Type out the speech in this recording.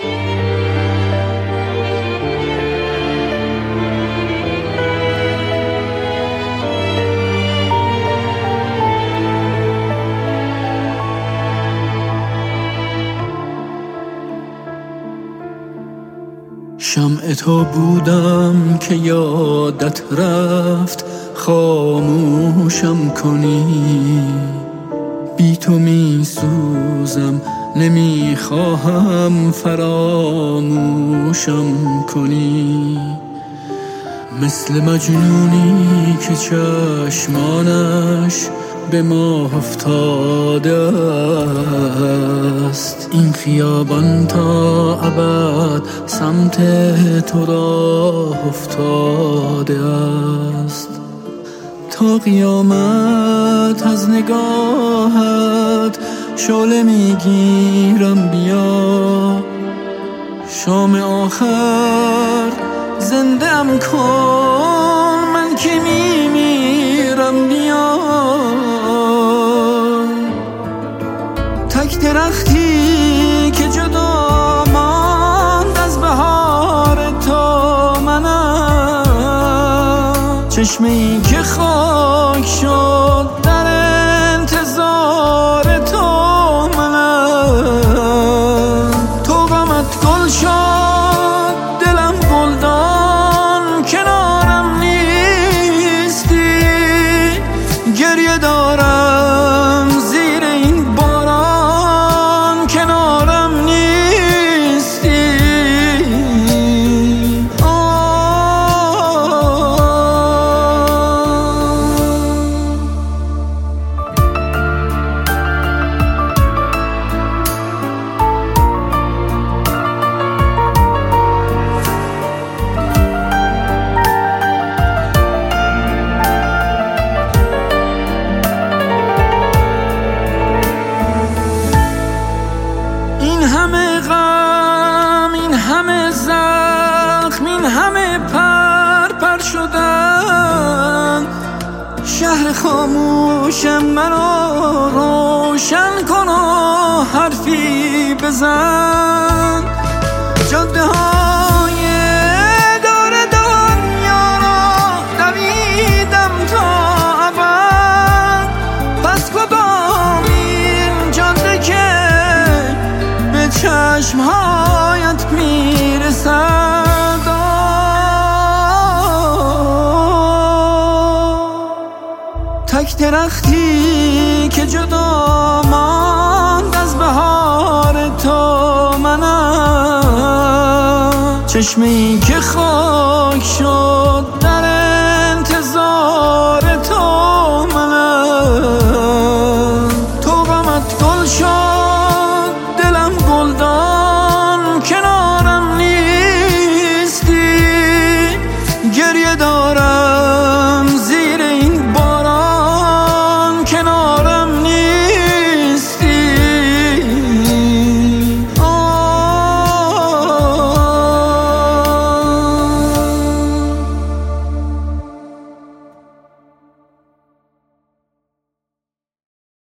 شمع تو بودم که یادت رفت خاموشم کنی، بی تو می سوزم نمیخواهم فراموشم کنی. مثل مجنونی که چشمانش به ما افتاده است، این خیابان تا ابد سمت تو راه افتاده است. تا قیامت از نگاهت شعله میگیرم، بیا شام آخر زنده‌ام کن، من که میمیرم بیا. تک درختی که جدا ماند از بهار تو منم، چشمه‌ای که خاک شد در انتظار تو منم. تو غمت گل شد دلم گلدان، کنارم نیستی گریه دارم زیر این باران، کنارم نیستی. این همه غم، این همه زخم، این همه پر شدن، شهر خاموشم منو روشن کن و حرفی بزن. جاده های دور دنیا را دویدم تا ابد، پس کدامین جاده که به چشمهایت میرسد؟ تک درختی که جدا ماند از بهار تو منم، چشمه‌ای که خاک شد در